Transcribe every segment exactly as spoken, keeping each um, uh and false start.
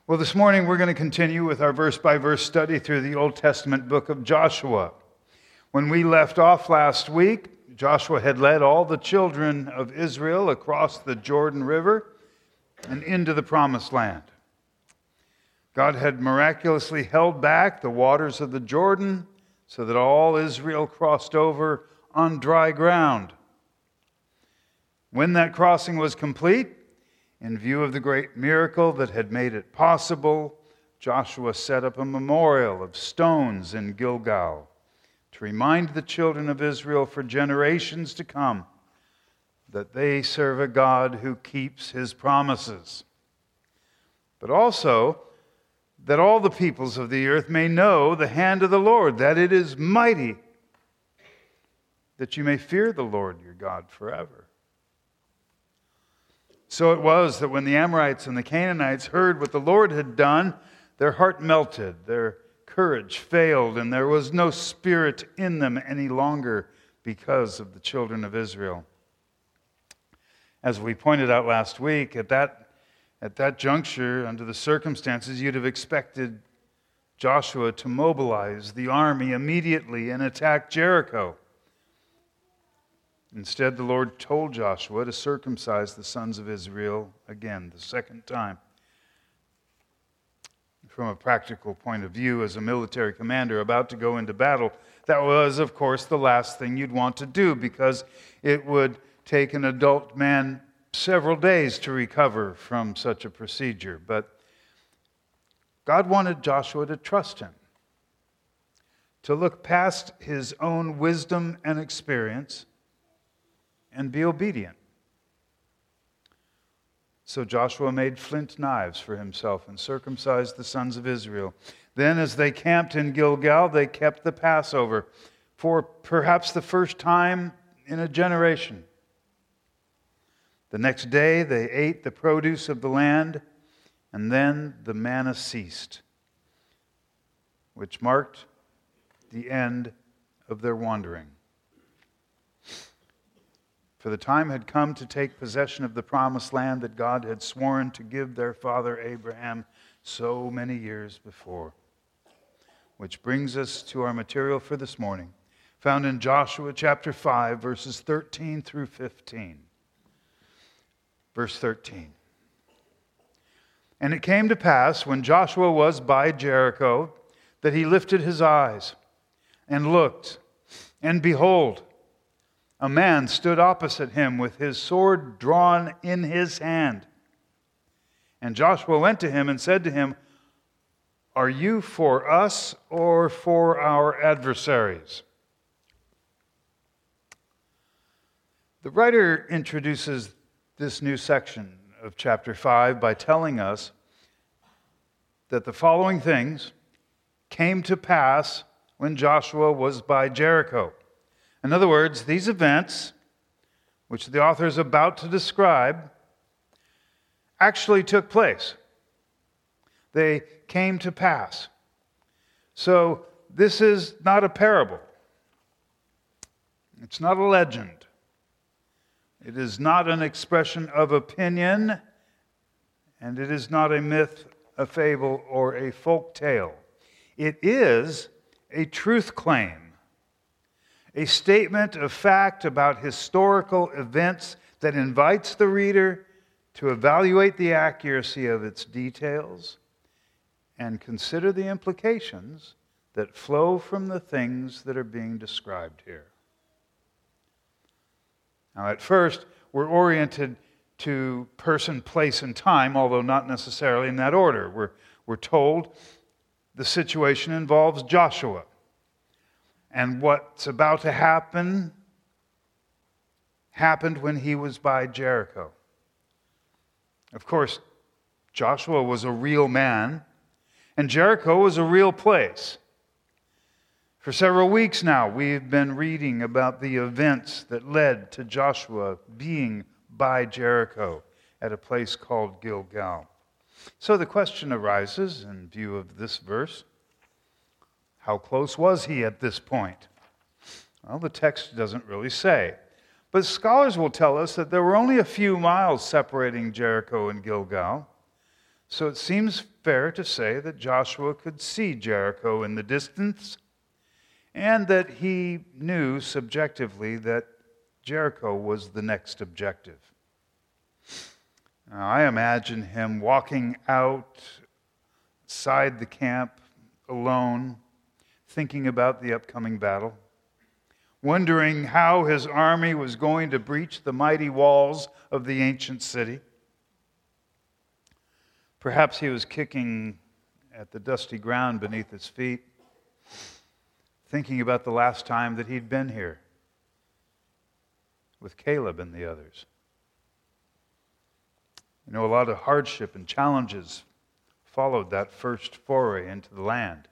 Well, this morning we're going to continue with our verse-by-verse study through the Old Testament book of Joshua. When we left off last week, Joshua had led all the children of Israel across the Jordan River and into the Promised Land. God had miraculously held back the waters of the Jordan so that all Israel crossed over on dry ground. When that crossing was complete, in view of the great miracle that had made it possible, Joshua set up a memorial of stones in Gilgal to remind the children of Israel for generations to come that they serve a God who keeps his promises. But also that all the peoples of the earth may know the hand of the Lord, that it is mighty, that you may fear the Lord your God forever. So it was that when the Amorites and the Canaanites heard what the Lord had done, their heart melted, their courage failed, and there was no spirit in them any longer because of the children of Israel. As we pointed out last week, at that, at that juncture, under the circumstances, you'd have expected Joshua to mobilize the army immediately and attack Jericho. Instead, the Lord told Joshua to circumcise the sons of Israel again, the second time. From a practical point of view, as a military commander about to go into battle, that was, of course, the last thing you'd want to do because it would take an adult man several days to recover from such a procedure. But God wanted Joshua to trust him, to look past his own wisdom and experience and be obedient. So Joshua made flint knives for himself and circumcised the sons of Israel. Then as they camped in Gilgal, they kept the Passover for perhaps the first time in a generation. The next day they ate the produce of the land, and then the manna ceased, which marked the end of their wandering. For the time had come to take possession of the promised land that God had sworn to give their father Abraham so many years before. Which brings us to our material for this morning, found in Joshua chapter five, verses thirteen through fifteen. Verse thirteen. And it came to pass, when Joshua was by Jericho, that he lifted his eyes and looked, and behold, a man stood opposite him with his sword drawn in his hand. And Joshua went to him and said to him, "Are you for us or for our adversaries?" The writer introduces this new section of chapter five by telling us that the following things came to pass when Joshua was by Jericho. In other words, these events, which the author is about to describe, actually took place. They came to pass. So this is not a parable. It's not a legend. It is not an expression of opinion, and it is not a myth, a fable, or a folk tale. It is a truth claim. A statement of fact about historical events that invites the reader to evaluate the accuracy of its details and consider the implications that flow from the things that are being described here. Now, at first, we're oriented to person, place, and time, although not necessarily in that order. We're, we're told the situation involves Joshua. And what's about to happen happened when he was by Jericho. Of course, Joshua was a real man, and Jericho was a real place. For several weeks now, we've been reading about the events that led to Joshua being by Jericho at a place called Gilgal. So the question arises, in view of this verse, how close was he at this point? Well, the text doesn't really say. But scholars will tell us that there were only a few miles separating Jericho and Gilgal. So it seems fair to say that Joshua could see Jericho in the distance, and that he knew subjectively that Jericho was the next objective. Now, I imagine him walking outside the camp alone, thinking about the upcoming battle, wondering how his army was going to breach the mighty walls of the ancient city. Perhaps he was kicking at the dusty ground beneath his feet, thinking about the last time that he'd been here with Caleb and the others. You know, a lot of hardship and challenges followed that first foray into the land.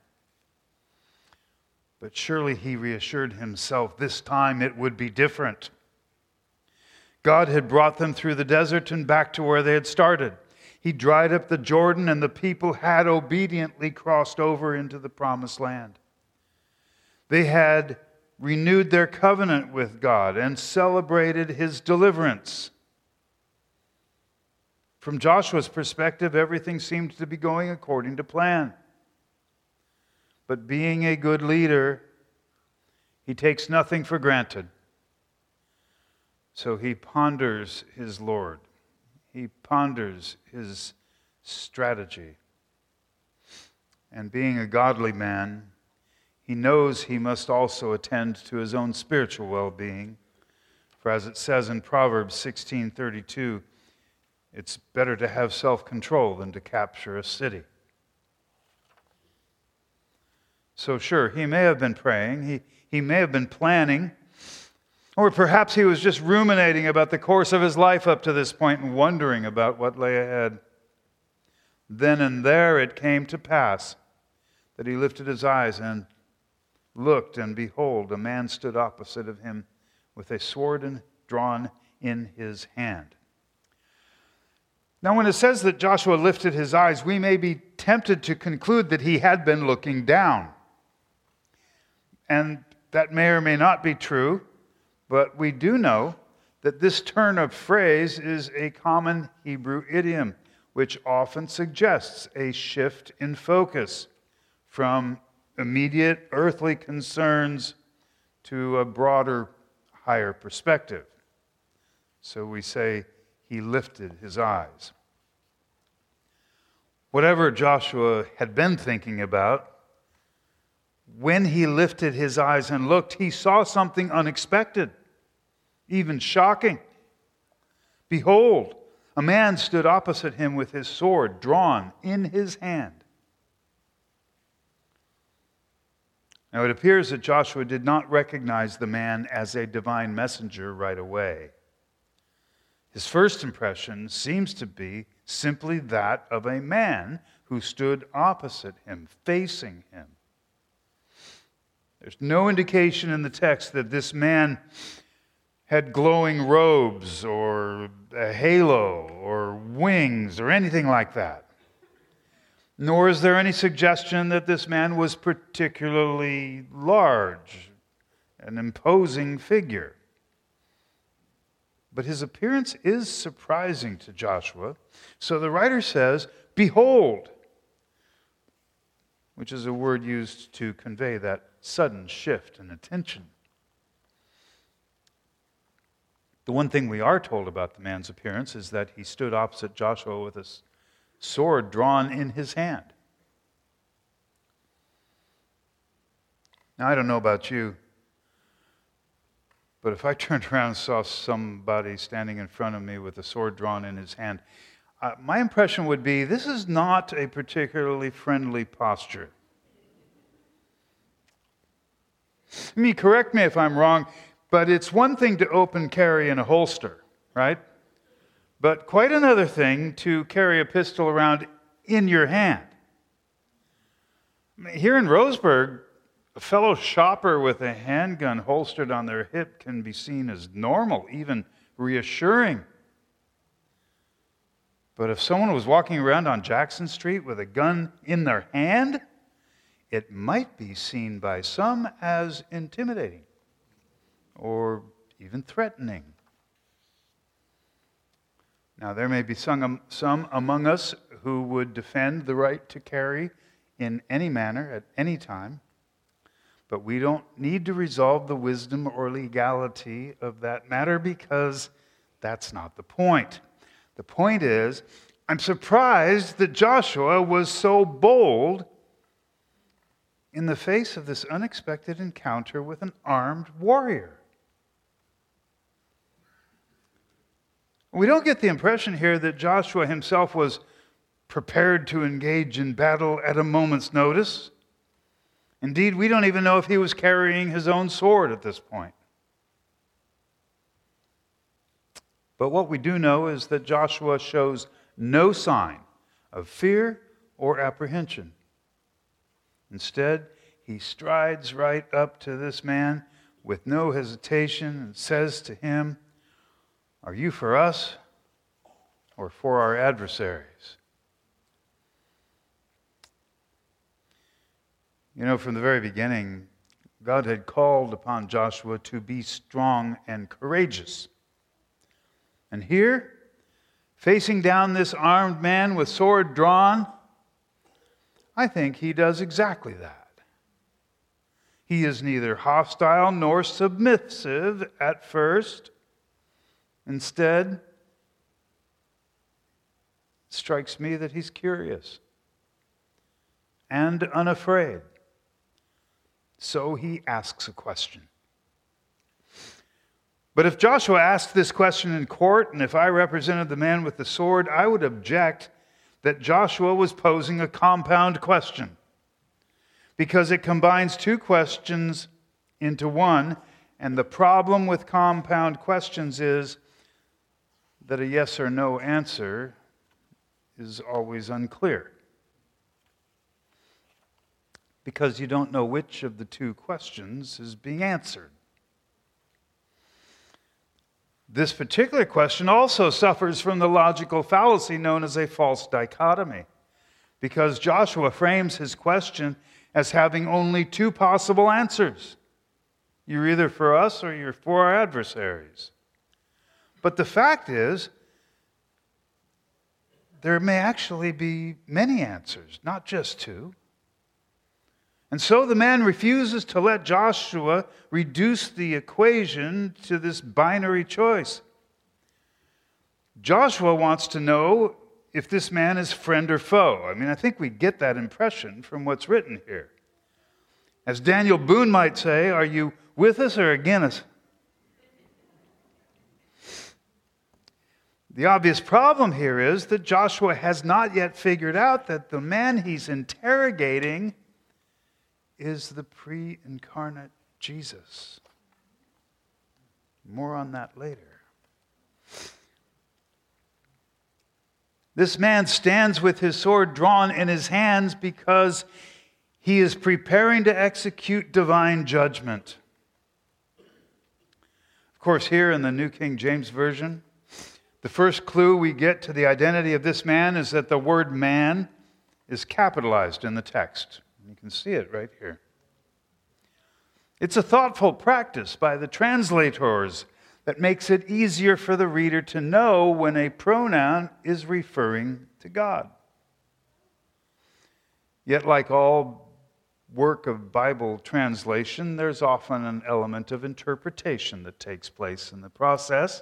But surely he reassured himself this time it would be different. God had brought them through the desert and back to where they had started. He dried up the Jordan, and the people had obediently crossed over into the promised land. They had renewed their covenant with God and celebrated his deliverance. From Joshua's perspective, everything seemed to be going according to plan. But being a good leader, he takes nothing for granted. So he ponders his Lord. He ponders his strategy. And being a godly man, he knows he must also attend to his own spiritual well-being. For as it says in Proverbs sixteen thirty-two, it's better to have self-control than to capture a city. So sure, he may have been praying, he, he may have been planning, or perhaps he was just ruminating about the course of his life up to this point and wondering about what lay ahead. Then and there it came to pass that he lifted his eyes and looked, and behold, a man stood opposite of him with a sword drawn in his hand. Now, when it says that Joshua lifted his eyes, we may be tempted to conclude that he had been looking down. And that may or may not be true, but we do know that this turn of phrase is a common Hebrew idiom, which often suggests a shift in focus from immediate earthly concerns to a broader, higher perspective. So we say he lifted his eyes. Whatever Joshua had been thinking about, when he lifted his eyes and looked, he saw something unexpected, even shocking. Behold, a man stood opposite him with his sword drawn in his hand. Now it appears that Joshua did not recognize the man as a divine messenger right away. His first impression seems to be simply that of a man who stood opposite him, facing him. There's no indication in the text that this man had glowing robes or a halo or wings or anything like that. Nor is there any suggestion that this man was particularly large, an imposing figure. But his appearance is surprising to Joshua. So the writer says, "Behold," which is a word used to convey that sudden shift in attention. The one thing we are told about the man's appearance is that he stood opposite Joshua with a sword drawn in his hand. Now, I don't know about you, but if I turned around and saw somebody standing in front of me with a sword drawn in his hand, uh, my impression would be this is not a particularly friendly posture. I mean, correct me if I'm wrong, but it's one thing to open carry in a holster, right? But quite another thing to carry a pistol around in your hand. I mean, here in Roseburg, a fellow shopper with a handgun holstered on their hip can be seen as normal, even reassuring. But if someone was walking around on Jackson Street with a gun in their hand, it might be seen by some as intimidating or even threatening. Now, there may be some, some among us who would defend the right to carry in any manner at any time, but we don't need to resolve the wisdom or legality of that matter because that's not the point. The point is, I'm surprised that Joshua was so bold in the face of this unexpected encounter with an armed warrior. We don't get the impression here that Joshua himself was prepared to engage in battle at a moment's notice. Indeed, we don't even know if he was carrying his own sword at this point. But what we do know is that Joshua shows no sign of fear or apprehension. Instead, he strides right up to this man with no hesitation and says to him, "Are you for us or for our adversaries?" You know, from the very beginning, God had called upon Joshua to be strong and courageous. And here, facing down this armed man with sword drawn, I think he does exactly that. He is neither hostile nor submissive at first. Instead, it strikes me that he's curious and unafraid. So he asks a question. But if Joshua asked this question in court, and if I represented the man with the sword, I would object that Joshua was posing a compound question, because it combines two questions into one, and the problem with compound questions is that a yes or no answer is always unclear, because you don't know which of the two questions is being answered. This particular question also suffers from the logical fallacy known as a false dichotomy, because Joshua frames his question as having only two possible answers. You're either for us or you're for our adversaries. But the fact is, there may actually be many answers, not just two. And so the man refuses to let Joshua reduce the equation to this binary choice. Joshua wants to know if this man is friend or foe. I mean, I think we get that impression from what's written here. As Daniel Boone might say, are you with us or against us? The obvious problem here is that Joshua has not yet figured out that the man he's interrogating is the pre-incarnate Jesus. More on that later. This man stands with his sword drawn in his hands because he is preparing to execute divine judgment. Of course, here in the New King James Version, the first clue we get to the identity of this man is that the word man is capitalized in the text. You can see it right here. It's a thoughtful practice by the translators that makes it easier for the reader to know when a pronoun is referring to God. Yet, like all work of Bible translation, there's often an element of interpretation that takes place in the process.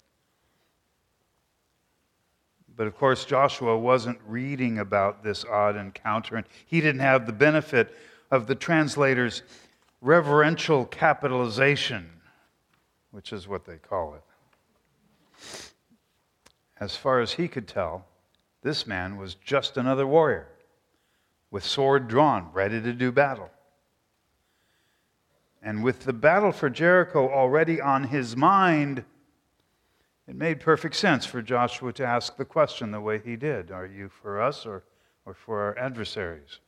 But of course, Joshua wasn't reading about this odd encounter, and he didn't have the benefit of the translator's reverential capitalization, which is what they call it. As far as he could tell, this man was just another warrior with sword drawn, ready to do battle. And with the battle for Jericho already on his mind, it made perfect sense for Joshua to ask the question the way he did. Are you for us or, or for our adversaries?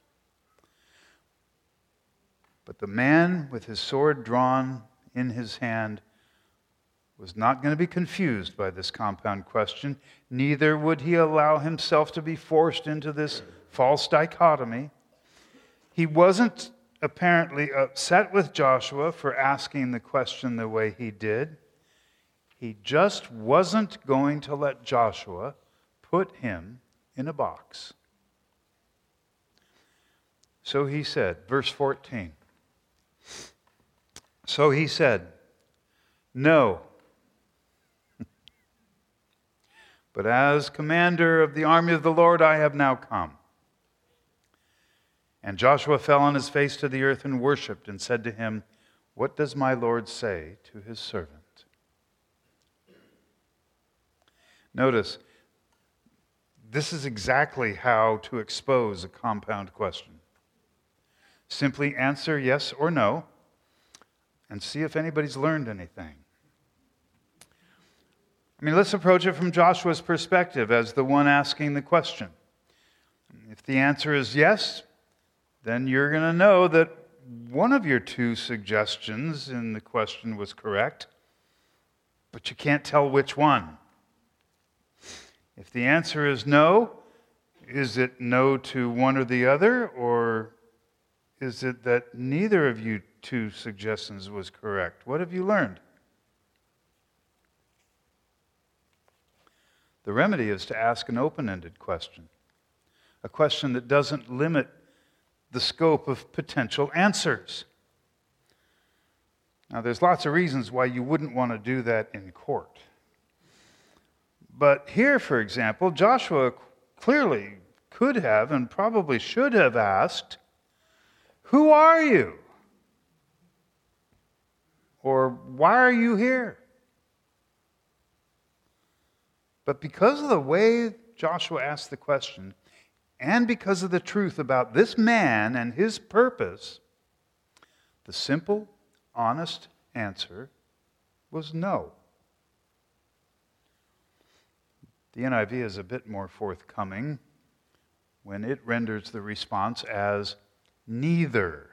But the man with his sword drawn in his hand was not going to be confused by this compound question. Neither would he allow himself to be forced into this false dichotomy. He wasn't apparently upset with Joshua for asking the question the way he did. He just wasn't going to let Joshua put him in a box. So he said, verse fourteen, so he said, no. But as commander of the army of the Lord, I have now come. And Joshua fell on his face to the earth and worshipped and said to him, what does my Lord say to his servant? Notice, this is exactly how to expose a compound question. Simply answer yes or no and see if anybody's learned anything. I mean, let's approach it from Joshua's perspective as the one asking the question. If the answer is yes, then you're going to know that one of your two suggestions in the question was correct, but you can't tell which one. If the answer is no, is it no to one or the other, or is it that neither of you two suggestions was correct? What have you learned? The remedy is to ask an open-ended question, a question that doesn't limit the scope of potential answers. Now, there's lots of reasons why you wouldn't want to do that in court. But here, for example, Joshua clearly could have and probably should have asked, who are you? Or why are you here? But because of the way Joshua asked the question, and because of the truth about this man and his purpose, the simple, honest answer was no. The N I V is a bit more forthcoming when it renders the response as neither.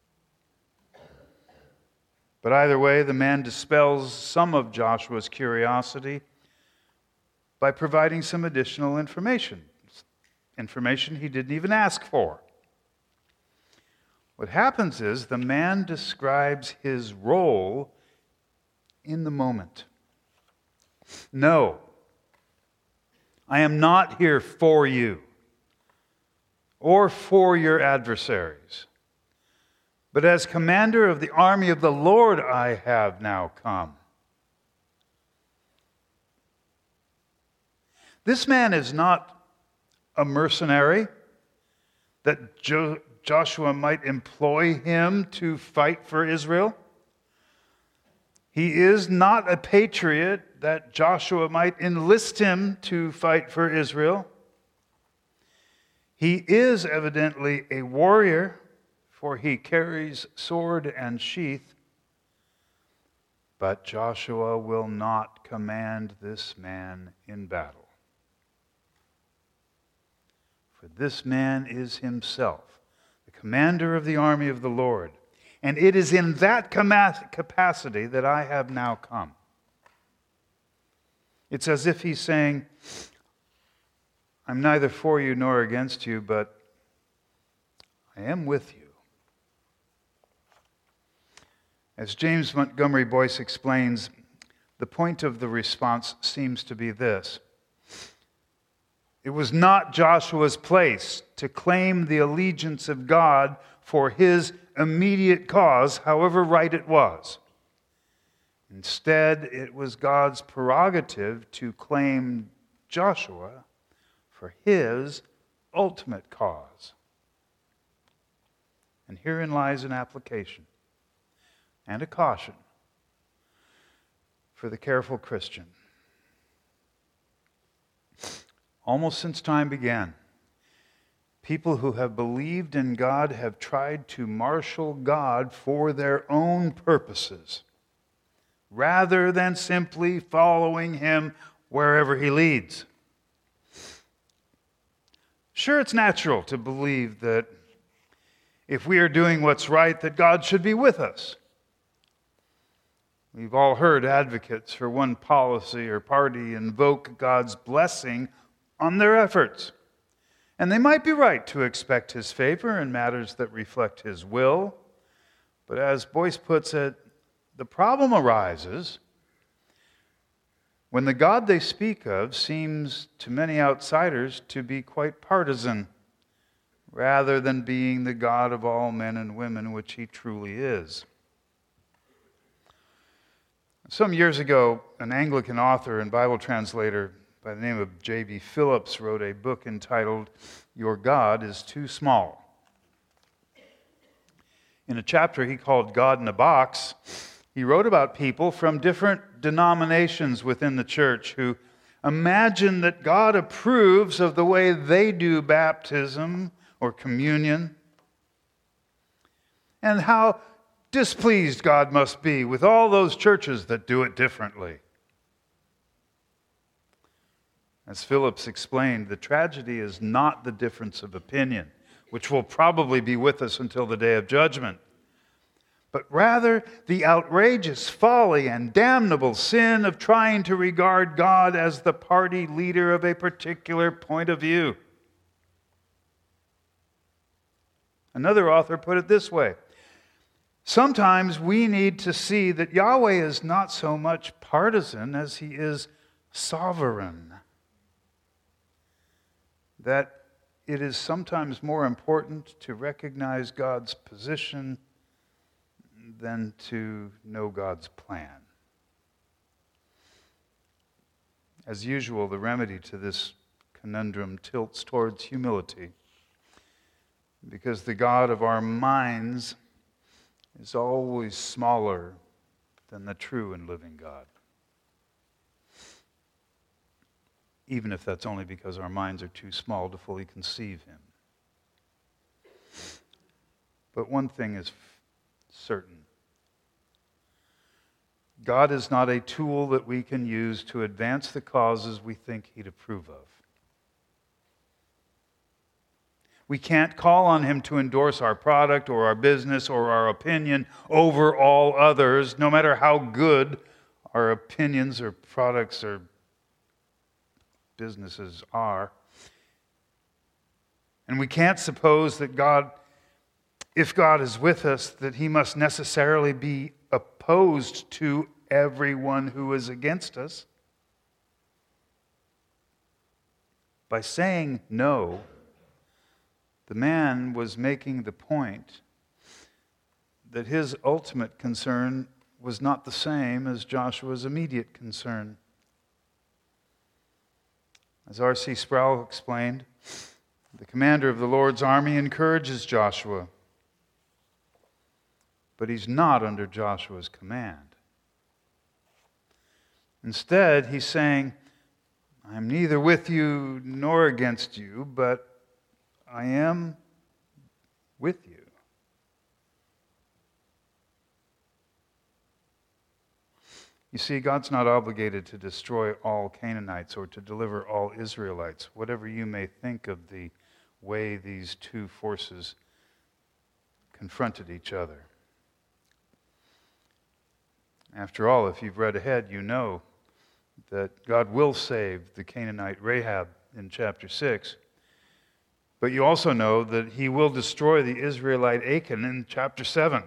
But either way, the man dispels some of Joshua's curiosity by providing some additional information, information he didn't even ask for. What happens is the man describes his role in the moment. No, I am not here for you or for your adversaries, but as commander of the army of the Lord I have now come. This man is not a mercenary that jo- Joshua might employ him to fight for Israel. He is not a patriot that Joshua might enlist him to fight for Israel. He is evidently a warrior, for he carries sword and sheath. But Joshua will not command this man in battle. For this man is himself the commander of the army of the Lord, and it is in that capacity that I have now come. It's as if he's saying, I'm neither for you nor against you, but I am with you. As James Montgomery Boyce explains, the point of the response seems to be this. It was not Joshua's place to claim the allegiance of God for his immediate cause, however right it was. Instead, it was God's prerogative to claim Joshua for his ultimate cause. And herein lies an application and a caution for the careful Christian. Almost since time began, people who have believed in God have tried to marshal God for their own purposes, rather than simply following him wherever he leads. Sure, it's natural to believe that if we are doing what's right, that God should be with us. We've all heard advocates for one policy or party invoke God's blessing on their efforts. And they might be right to expect his favor in matters that reflect his will. But as Boyce puts it, the problem arises when the God they speak of seems to many outsiders to be quite partisan, rather than being the God of all men and women, which he truly is. Some years ago, an Anglican author and Bible translator by the name of J B Phillips wrote a book entitled, "Your God is Too Small." In a chapter he called God in a Box, he wrote about people from different denominations within the church who imagine that God approves of the way they do baptism or communion, and how displeased God must be with all those churches that do it differently. As Phillips explained, the tragedy is not the difference of opinion, which will probably be with us until the day of judgment, but rather the outrageous folly and damnable sin of trying to regard God as the party leader of a particular point of view. Another author put it this way: sometimes we need to see that Yahweh is not so much partisan as he is sovereign. That it is sometimes more important to recognize God's position than to know God's plan. As usual, the remedy to this conundrum tilts towards humility, because the God of our minds is always smaller than the true and living God. Even if that's only because our minds are too small to fully conceive him. But one thing is certain. God is not a tool that we can use to advance the causes we think he'd approve of. We can't call on him to endorse our product or our business or our opinion over all others, no matter how good our opinions or products or businesses are. And we can't suppose that God, if God is with us, that he must necessarily be opposed to everyone who is against us. By saying no, the man was making the point that his ultimate concern was not the same as Joshua's immediate concern. As R C Sproul explained, the commander of the Lord's army encourages Joshua, but he's not under Joshua's command. Instead, he's saying, I'm neither with you nor against you, but I am with you. You see, God's not obligated to destroy all Canaanites or to deliver all Israelites, whatever you may think of the way these two forces confronted each other. After all, if you've read ahead, you know that God will save the Canaanite Rahab in chapter six. But you also know that he will destroy the Israelite Achan in chapter seven.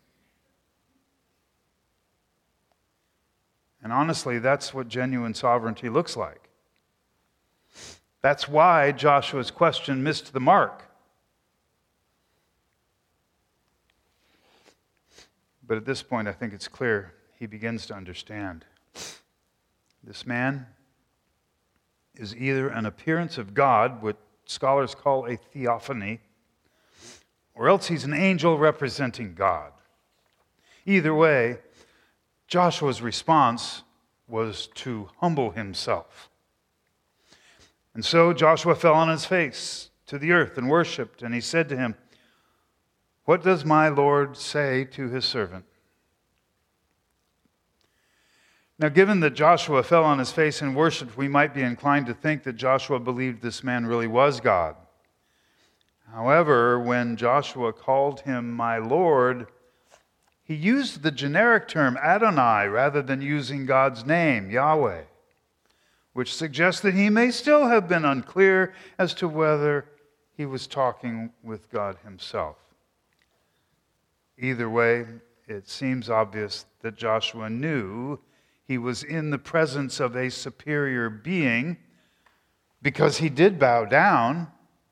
And honestly, that's what genuine sovereignty looks like. That's why Joshua's question missed the mark. But at this point, I think it's clear he begins to understand. This man is either an appearance of God, what scholars call a theophany, or else he's an angel representing God. Either way, Joshua's response was to humble himself. And so Joshua fell on his face to the earth and worshipped, and he said to him, "What does my Lord say to his servant?" Now, given that Joshua fell on his face and worshipped, we might be inclined to think that Joshua believed this man really was God. However, when Joshua called him my Lord, he used the generic term Adonai rather than using God's name, Yahweh, which suggests that he may still have been unclear as to whether he was talking with God himself. Either way, it seems obvious that Joshua knew he was in the presence of a superior being because he did bow down.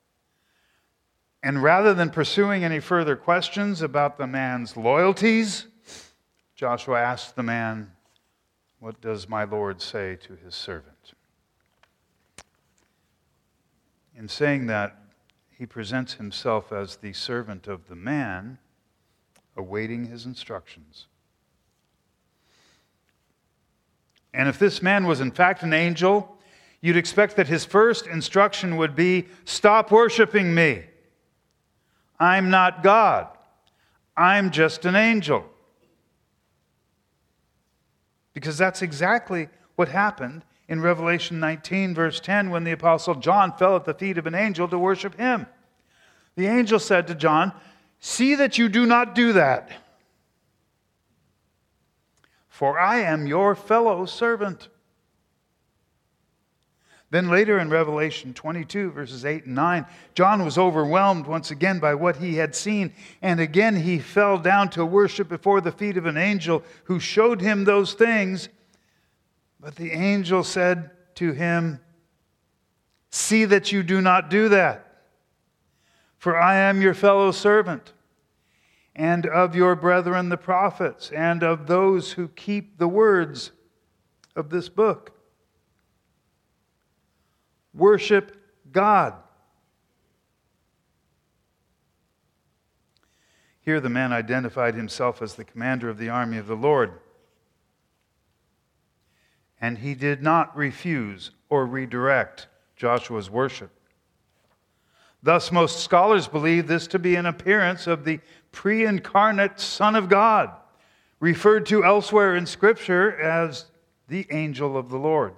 And rather than pursuing any further questions about the man's loyalties, Joshua asked the man, "What does my Lord say to his servant?" In saying that, he presents himself as the servant of the man, awaiting his instructions. And if this man was in fact an angel, you'd expect that his first instruction would be, "Stop worshiping me. I'm not God. I'm just an angel." Because that's exactly what happened in Revelation nineteen, verse ten, when the Apostle John fell at the feet of an angel to worship him. The angel said to John, "See that you do not do that, for I am your fellow servant." Then later in Revelation twenty-two, verses eight and nine, John was overwhelmed once again by what he had seen, and again he fell down to worship before the feet of an angel who showed him those things. But the angel said to him, "See that you do not do that, for I am your fellow servant, and of your brethren the prophets, and of those who keep the words of this book." Worship God. Here the man identified himself as the commander of the army of the Lord. And he did not refuse or redirect Joshua's worship. Thus, most scholars believe this to be an appearance of the pre-incarnate Son of God, referred to elsewhere in Scripture as the angel of the Lord.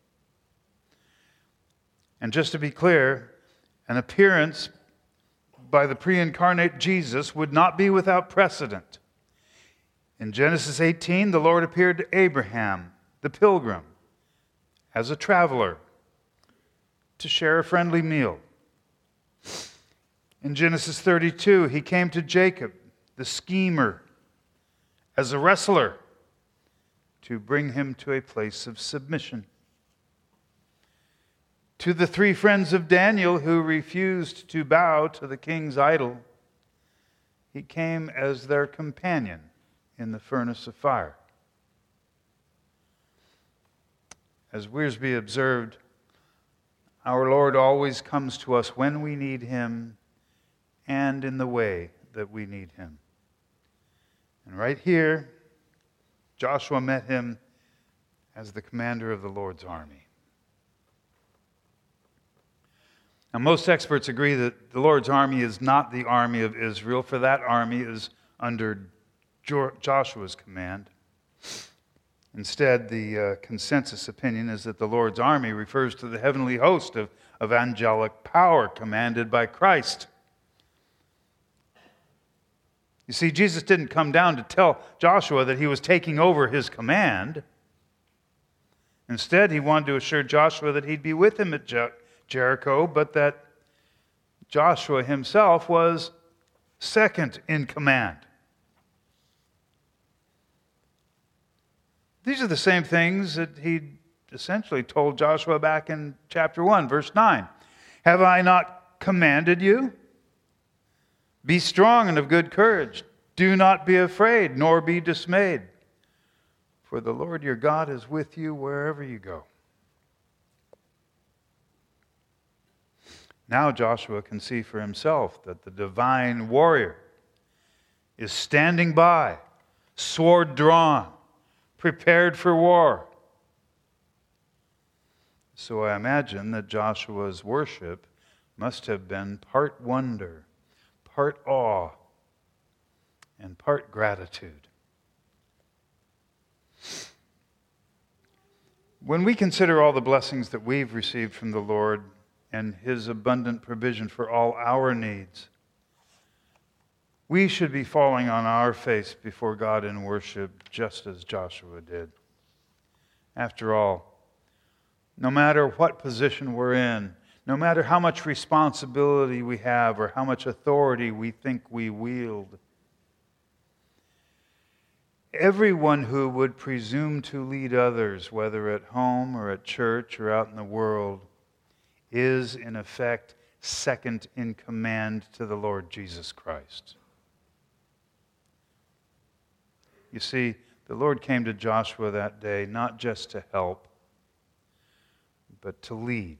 And just to be clear, an appearance by the pre-incarnate Jesus would not be without precedent. In Genesis eighteen, the Lord appeared to Abraham, the pilgrim, as a traveler, to share a friendly meal. In Genesis thirty-two, he came to Jacob, the schemer, as a wrestler, to bring him to a place of submission. To the three friends of Daniel who refused to bow to the king's idol, he came as their companion in the furnace of fire. As Wiersbe observed, our Lord always comes to us when we need him and in the way that we need him. And right here, Joshua met him as the commander of the Lord's army. Now, most experts agree that the Lord's army is not the army of Israel, for that army is under Joshua's command. Instead, the uh, consensus opinion is that the Lord's army refers to the heavenly host of, of angelic power commanded by Christ. You see, Jesus didn't come down to tell Joshua that he was taking over his command. Instead, he wanted to assure Joshua that he'd be with him at Je- Jericho, but that Joshua himself was second in command. These are the same things that he essentially told Joshua back in chapter one, verse nine. "Have I not commanded you? Be strong and of good courage. Do not be afraid, nor be dismayed. For the Lord your God is with you wherever you go." Now Joshua can see for himself that the divine warrior is standing by, sword drawn, prepared for war. So I imagine that Joshua's worship must have been part wonder, part awe, and part gratitude. When we consider all the blessings that we've received from the Lord and his abundant provision for all our needs, we should be falling on our face before God in worship just as Joshua did. After all, no matter what position we're in, no matter how much responsibility we have or how much authority we think we wield, Everyone who would presume to lead others, whether at home or at church or out in the world, is in effect second in command to the Lord Jesus Christ. You see, the Lord came to Joshua that day not just to help, but to lead.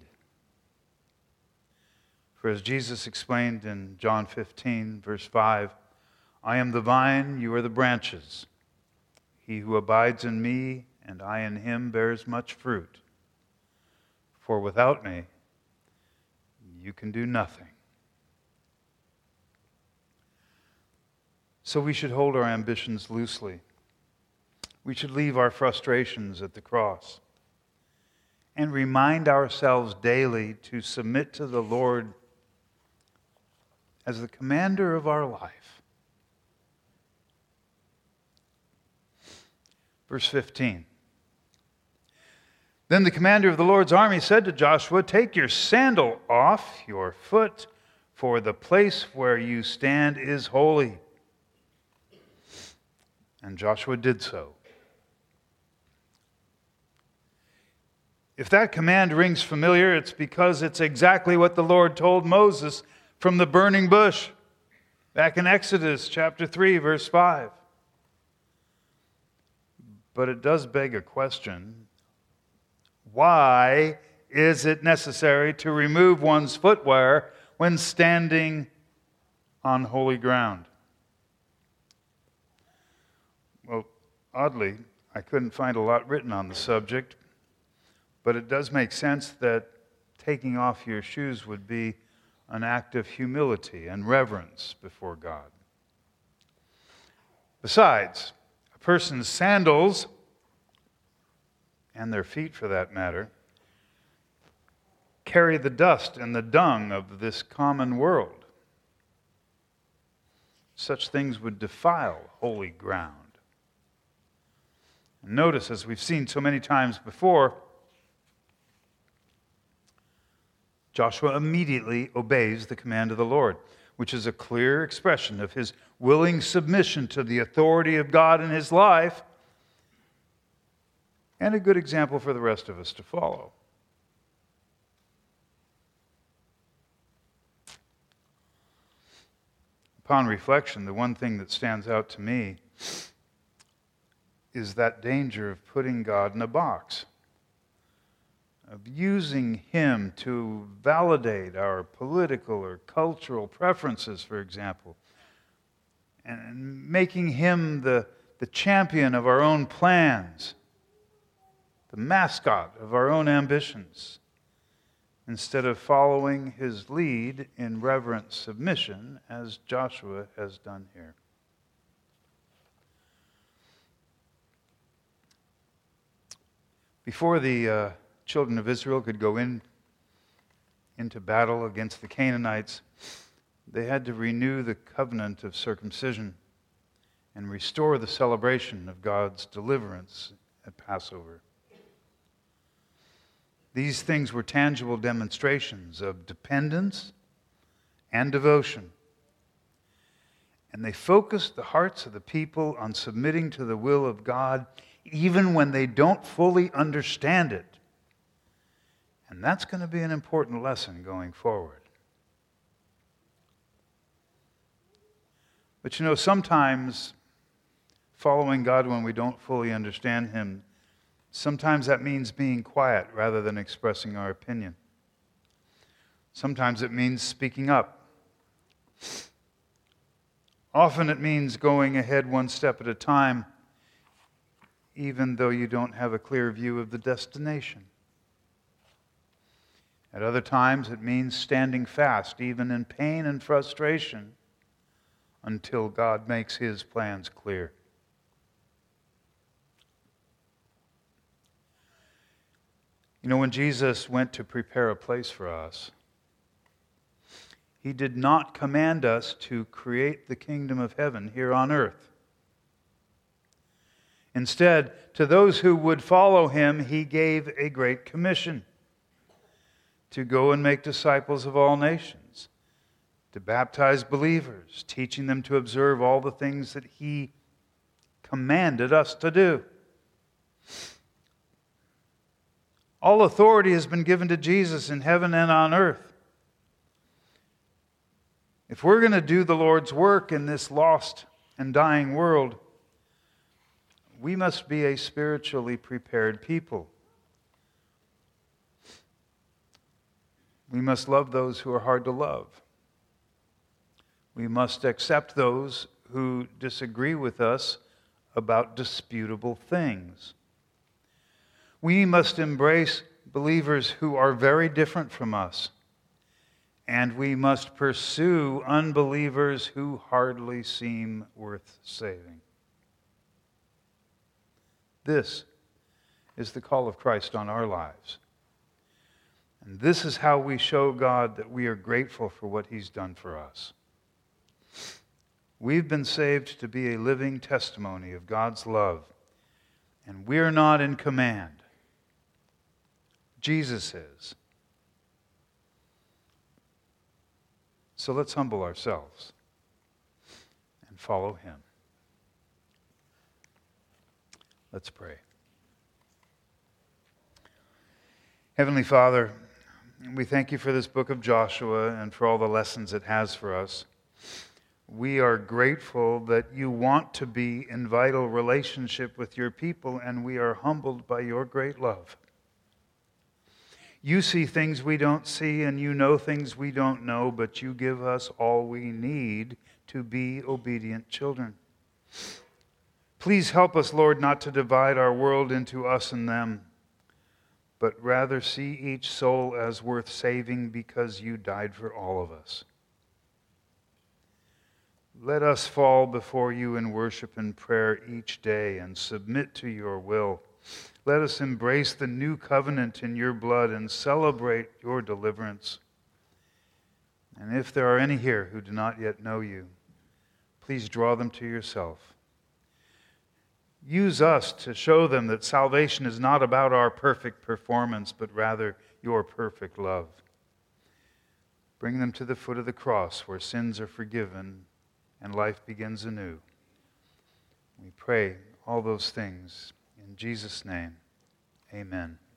For as Jesus explained in John fifteen, verse five, I am the vine, you are the branches. He who abides in me and I in him bears much fruit. For without me, you can do nothing. So we should hold our ambitions loosely. We should leave our frustrations at the cross and remind ourselves daily to submit to the Lord as the commander of our life. Verse fifteen. Then the commander of the Lord's army said to Joshua, take your sandal off your foot, for the place where you stand is holy. And Joshua did so. If that command rings familiar, it's because it's exactly what the Lord told Moses from the burning bush back in Exodus chapter three, verse five. But it does beg a question. Why is it necessary to remove one's footwear when standing on holy ground? Well, oddly, I couldn't find a lot written on the subject, but it does make sense that taking off your shoes would be an act of humility and reverence before God. Besides, a person's sandals, and their feet for that matter, carry the dust and the dung of this common world. Such things would defile holy ground. And notice, as we've seen so many times before, Joshua immediately obeys the command of the Lord, which is a clear expression of his willing submission to the authority of God in his life, and a good example for the rest of us to follow. Upon reflection, the one thing that stands out to me is that danger of putting God in a box, of using him to validate our political or cultural preferences, for example, and making him the, the champion of our own plans, the mascot of our own ambitions, instead of following his lead in reverent submission, as Joshua has done here. Before the uh, children of Israel could go in into battle against the Canaanites, they had to renew the covenant of circumcision and restore the celebration of God's deliverance at Passover. These things were tangible demonstrations of dependence and devotion. And they focused the hearts of the people on submitting to the will of God, even when they don't fully understand it. And that's going to be an important lesson going forward. But you know, sometimes following God when we don't fully understand him, sometimes that means being quiet rather than expressing our opinion. Sometimes it means speaking up. Often it means going ahead one step at a time, even though you don't have a clear view of the destination. At other times it means standing fast, even in pain and frustration, until God makes his plans clear. You know, when Jesus went to prepare a place for us, he did not command us to create the kingdom of heaven here on earth. Instead, to those who would follow him, he gave a great commission to go and make disciples of all nations, to baptize believers, teaching them to observe all the things that he commanded us to do. All authority has been given to Jesus in heaven and on earth. If we're going to do the Lord's work in this lost and dying world, we must be a spiritually prepared people. We must love those who are hard to love. We must accept those who disagree with us about disputable things. We must embrace believers who are very different from us, and we must pursue unbelievers who hardly seem worth saving. This is the call of Christ on our lives. And this is how we show God that we are grateful for what He's done for us. We've been saved to be a living testimony of God's love, and we're not in command. Jesus is. So let's humble ourselves and follow Him. Let's pray. Heavenly Father, we thank You for this book of Joshua and for all the lessons it has for us. We are grateful that You want to be in vital relationship with Your people, and we are humbled by Your great love. You see things we don't see, and You know things we don't know, but You give us all we need to be obedient children. Please help us, Lord, not to divide our world into us and them, but rather see each soul as worth saving because You died for all of us. Let us fall before You in worship and prayer each day and submit to Your will. Let us embrace the new covenant in Your blood and celebrate Your deliverance. And if there are any here who do not yet know You, please draw them to Yourself. Use us to show them that salvation is not about our perfect performance, but rather Your perfect love. Bring them to the foot of the cross where sins are forgiven and life begins anew. We pray all those things in Jesus' name. Amen.